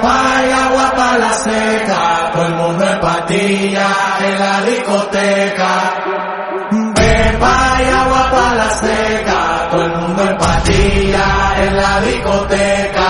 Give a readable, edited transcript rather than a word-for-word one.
Pepa y agua pa' la seca, todo el mundo en patilla en la discoteca. Pepa y agua pa' la seca, todo el mundo en patilla en la discoteca.